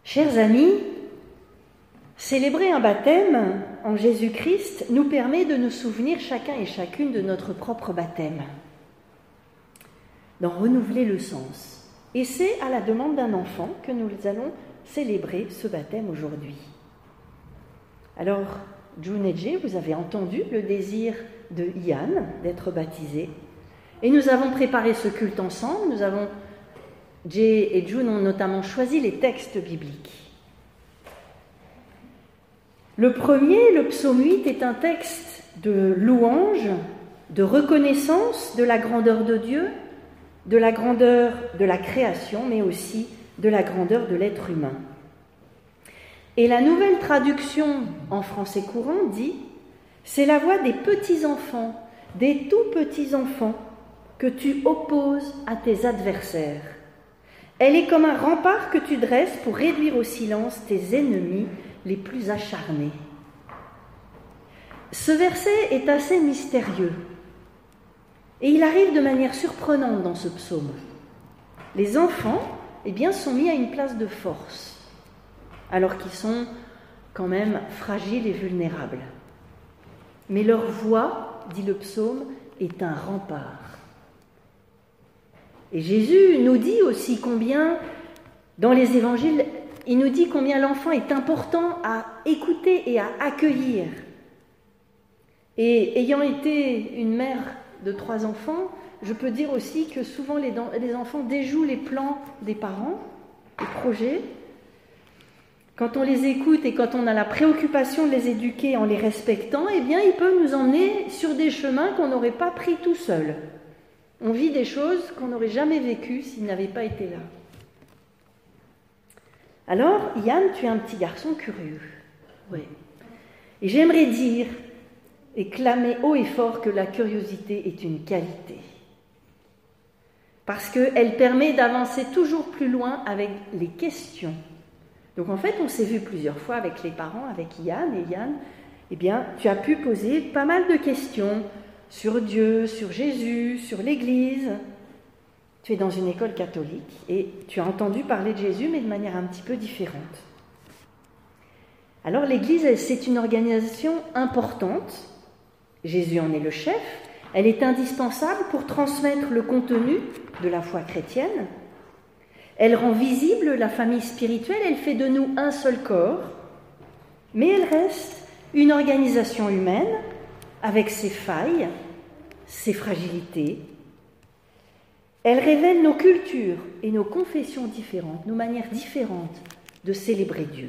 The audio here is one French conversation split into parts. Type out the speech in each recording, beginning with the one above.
Chers amis, célébrer un baptême en Jésus-Christ nous permet de nous souvenir chacun et chacune de notre propre baptême, d'en renouveler le sens. Et c'est à la demande d'un enfant que nous allons célébrer ce baptême aujourd'hui. Alors, June et Jay, vous avez entendu le désir de Ian d'être baptisé. Et nous avons préparé ce culte ensemble. Jay et June ont notamment choisi les textes bibliques. Le premier, le psaume 8, est un texte de louange, de reconnaissance de la grandeur de Dieu, de la grandeur de la création, mais aussi de la grandeur de l'être humain. Et la nouvelle traduction en français courant dit « C'est la voix des petits-enfants, des tout petits-enfants, que tu opposes à tes adversaires. Elle est comme un rempart que tu dresses pour réduire au silence tes ennemis les plus acharnés. » Ce verset est assez mystérieux et il arrive de manière surprenante dans ce psaume. Les enfants, sont mis à une place de force, alors qu'ils sont quand même fragiles et vulnérables. Mais leur voix, dit le psaume, est un rempart. Et Jésus nous dit aussi combien, dans les évangiles, il nous dit combien l'enfant est important à écouter et à accueillir. Et ayant été une mère de 3 enfants, je peux dire aussi que souvent les enfants déjouent les plans des parents, les projets. Quand on les écoute et quand on a la préoccupation de les éduquer en les respectant, ils peuvent nous emmener sur des chemins qu'on n'aurait pas pris tout seul. On vit des choses qu'on n'aurait jamais vécues s'ils n'avaient pas été là. Alors, Yann, tu es un petit garçon curieux. Oui. Et j'aimerais dire et clamer haut et fort que la curiosité est une qualité. Parce qu'elle permet d'avancer toujours plus loin avec les questions. Donc en fait, on s'est vu plusieurs fois avec les parents, avec Yann. Et Yann, tu as pu poser pas mal de questions sur Dieu, sur Jésus, sur l'Église. Tu es dans une école catholique et tu as entendu parler de Jésus, mais de manière un petit peu différente. Alors l'Église, c'est une organisation importante. Jésus en est le chef. Elle est indispensable pour transmettre le contenu de la foi chrétienne. Elle rend visible la famille spirituelle, elle fait de nous un seul corps, mais elle reste une organisation humaine avec ses failles, ses fragilités. Elle révèle nos cultures et nos confessions différentes, nos manières différentes de célébrer Dieu.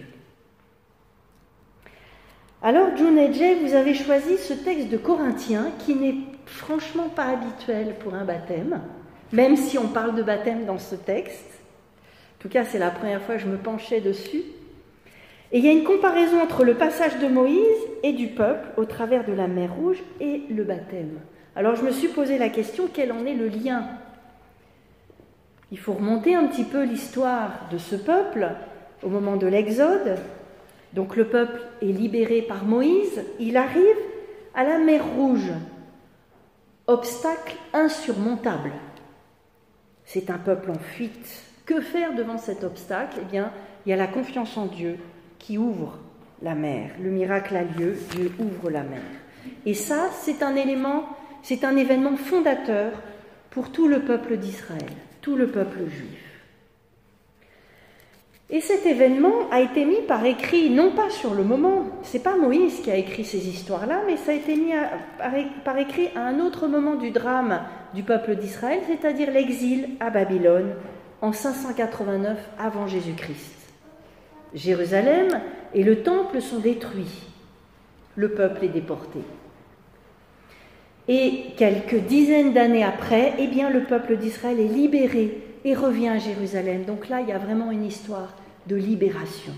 Alors, June et Jay, vous avez choisi ce texte de Corinthiens qui n'est franchement pas habituel pour un baptême, même si on parle de baptême dans ce texte. En tout cas, c'est la première fois que je me penchais dessus. Et il y a une comparaison entre le passage de Moïse et du peuple au travers de la mer Rouge et le baptême. Alors, je me suis posé la question, quel en est le lien ? Il faut remonter un petit peu l'histoire de ce peuple au moment de l'Exode. Donc le peuple est libéré par Moïse, il arrive à la mer Rouge, obstacle insurmontable. C'est un peuple en fuite. Que faire devant cet obstacle ? Il y a la confiance en Dieu qui ouvre la mer. Le miracle a lieu, Dieu ouvre la mer. Et ça, c'est un événement fondateur pour tout le peuple d'Israël, tout le peuple juif. Et cet événement a été mis par écrit, non pas sur le moment, c'est pas Moïse qui a écrit ces histoires-là, mais ça a été mis par écrit à un autre moment du drame du peuple d'Israël, c'est-à-dire l'exil à Babylone en 589 avant Jésus-Christ. Jérusalem et le temple sont détruits, le peuple est déporté. Et quelques dizaines d'années après, le peuple d'Israël est libéré et revient à Jérusalem. Donc là, il y a vraiment une histoire de libération.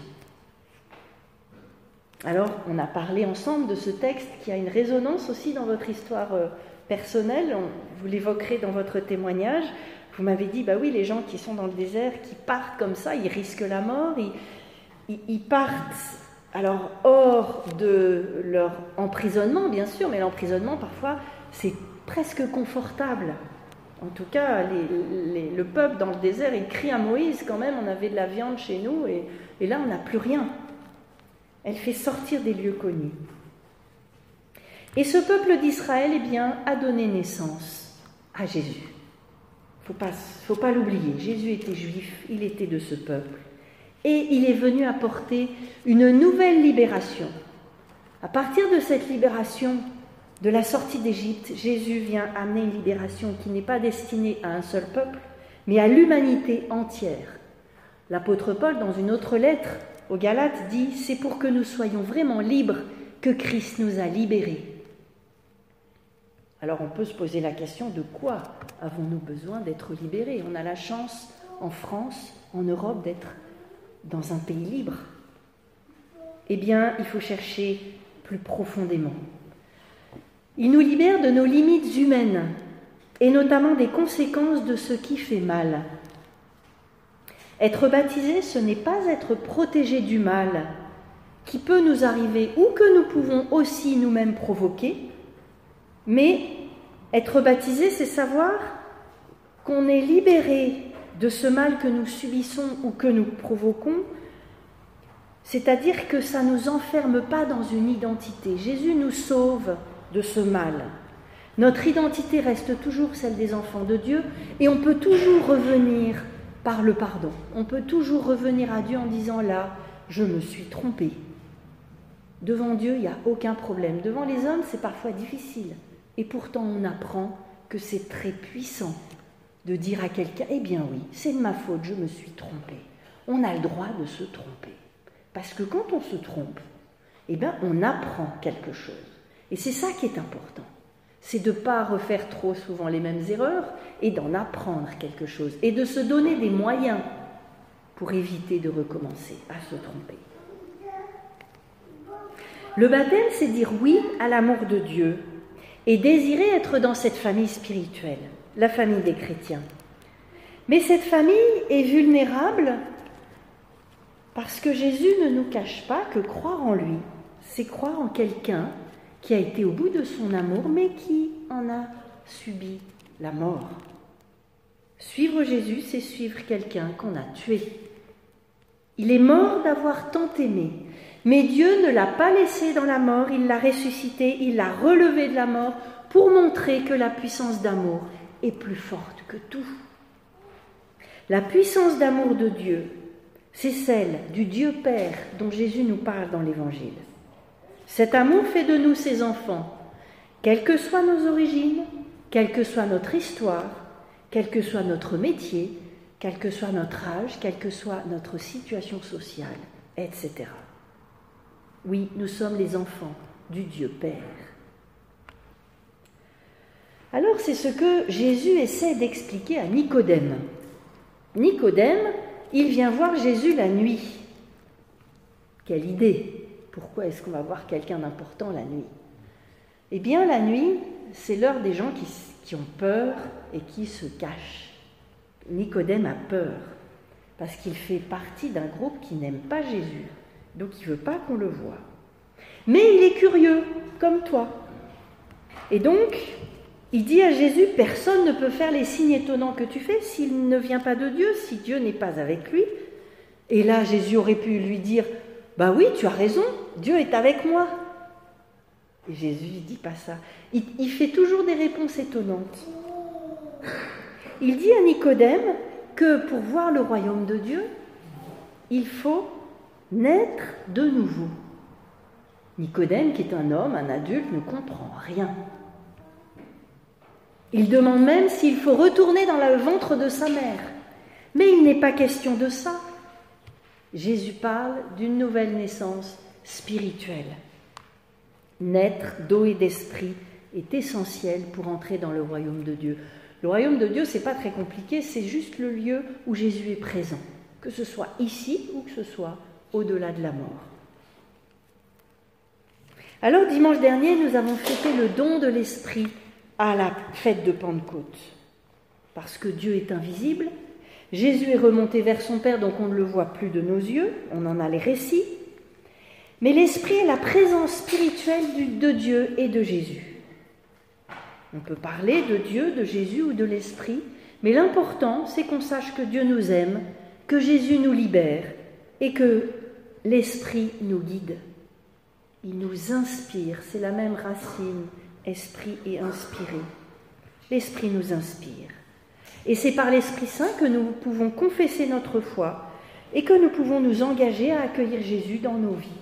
Alors, on a parlé ensemble de ce texte qui a une résonance aussi dans votre histoire personnelle. Vous l'évoquerez dans votre témoignage. Vous m'avez dit, oui, les gens qui sont dans le désert, qui partent comme ça, ils risquent la mort, ils partent alors hors de leur emprisonnement, bien sûr, mais l'emprisonnement, parfois, c'est presque confortable. En tout cas, le peuple dans le désert, il crie à Moïse quand même, on avait de la viande chez nous et là on n'a plus rien. Elle fait sortir des lieux connus. Et ce peuple d'Israël, eh bien, a donné naissance à Jésus. Faut pas l'oublier, Jésus était juif, il était de ce peuple. Et il est venu apporter une nouvelle libération. À partir de cette libération, de la sortie d'Égypte, Jésus vient amener une libération qui n'est pas destinée à un seul peuple, mais à l'humanité entière. L'apôtre Paul, dans une autre lettre aux Galates, dit « C'est pour que nous soyons vraiment libres que Christ nous a libérés. » Alors on peut se poser la question de quoi avons-nous besoin d'être libérés? On a la chance en France, en Europe, d'être dans un pays libre. Eh bien, il faut chercher plus profondément. Il nous libère de nos limites humaines et notamment des conséquences de ce qui fait mal. Être baptisé, ce n'est pas être protégé du mal qui peut nous arriver ou que nous pouvons aussi nous-mêmes provoquer, mais être baptisé, c'est savoir qu'on est libéré de ce mal que nous subissons ou que nous provoquons, c'est-à-dire que ça ne nous enferme pas dans une identité. Jésus nous sauve de ce mal. Notre identité reste toujours celle des enfants de Dieu et on peut toujours revenir par le pardon. On peut toujours revenir à Dieu en disant là, je me suis trompé. Devant Dieu, il n'y a aucun problème. Devant les hommes, c'est parfois difficile. Et pourtant, on apprend que c'est très puissant de dire à quelqu'un, eh bien oui, c'est de ma faute, je me suis trompé. On a le droit de se tromper. Parce que quand on se trompe, eh bien, on apprend quelque chose. Et c'est ça qui est important. C'est de ne pas refaire trop souvent les mêmes erreurs et d'en apprendre quelque chose. Et de se donner des moyens pour éviter de recommencer à se tromper. Le baptême, c'est dire oui à l'amour de Dieu et désirer être dans cette famille spirituelle, la famille des chrétiens. Mais cette famille est vulnérable parce que Jésus ne nous cache pas que croire en lui, c'est croire en quelqu'un qui a été au bout de son amour, mais qui en a subi la mort. Suivre Jésus, c'est suivre quelqu'un qu'on a tué. Il est mort d'avoir tant aimé, mais Dieu ne l'a pas laissé dans la mort, il l'a ressuscité, il l'a relevé de la mort pour montrer que la puissance d'amour est plus forte que tout. La puissance d'amour de Dieu, c'est celle du Dieu Père dont Jésus nous parle dans l'Évangile. Cet amour fait de nous ses enfants, quelles que soient nos origines, quelle que soit notre histoire, quel que soit notre métier, quel que soit notre âge, quelle que soit notre situation sociale, etc. Oui, nous sommes les enfants du Dieu Père. Alors c'est ce que Jésus essaie d'expliquer à Nicodème. Nicodème, il vient voir Jésus la nuit. Quelle idée! Pourquoi est-ce qu'on va voir quelqu'un d'important la nuit? Eh bien, la nuit, c'est l'heure des gens qui ont peur et qui se cachent. Nicodème a peur parce qu'il fait partie d'un groupe qui n'aime pas Jésus, donc il ne veut pas qu'on le voie. Mais il est curieux, comme toi. Et donc, il dit à Jésus, personne ne peut faire les signes étonnants que tu fais s'il ne vient pas de Dieu, si Dieu n'est pas avec lui. Et là, Jésus aurait pu lui dire, bah oui, tu as raison, Dieu est avec moi. Et Jésus ne dit pas ça. Il fait toujours des réponses étonnantes. Il dit à Nicodème que pour voir le royaume de Dieu, il faut naître de nouveau. Nicodème, qui est un homme, un adulte, ne comprend rien. Il demande même s'il faut retourner dans le ventre de sa mère. Mais il n'est pas question de ça. Jésus parle d'une nouvelle naissance spirituelle. Naître d'eau et d'esprit est essentiel pour entrer dans le royaume de Dieu. Le royaume de Dieu, ce n'est pas très compliqué, c'est juste le lieu où Jésus est présent, que ce soit ici ou que ce soit au-delà de la mort. Alors, dimanche dernier, nous avons fêté le don de l'Esprit à la fête de Pentecôte. Parce que Dieu est invisible, Jésus est remonté vers son Père, donc on ne le voit plus de nos yeux, on en a les récits. Mais l'Esprit est la présence spirituelle de Dieu et de Jésus. On peut parler de Dieu, de Jésus ou de l'Esprit, mais l'important, c'est qu'on sache que Dieu nous aime, que Jésus nous libère et que l'Esprit nous guide. Il nous inspire, c'est la même racine, esprit et inspiré. L'Esprit nous inspire. Et c'est par l'Esprit Saint que nous pouvons confesser notre foi et que nous pouvons nous engager à accueillir Jésus dans nos vies.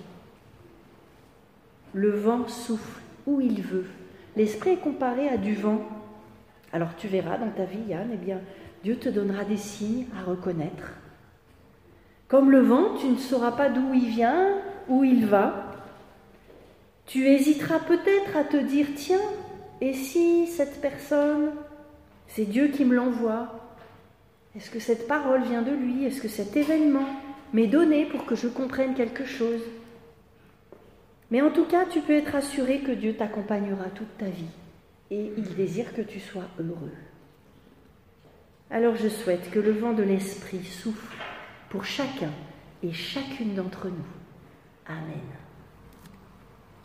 Le vent souffle où il veut. L'Esprit est comparé à du vent. Alors tu verras dans ta vie, Yann, Dieu te donnera des signes à reconnaître. Comme le vent, tu ne sauras pas d'où il vient, où il va. Tu hésiteras peut-être à te dire, tiens, et si cette personne, c'est Dieu qui me l'envoie? Est-ce que cette parole vient de lui? Est-ce que cet événement m'est donné pour que je comprenne quelque chose? Mais en tout cas, tu peux être assuré que Dieu t'accompagnera toute ta vie et il désire que tu sois heureux. Alors je souhaite que le vent de l'Esprit souffle pour chacun et chacune d'entre nous. Amen.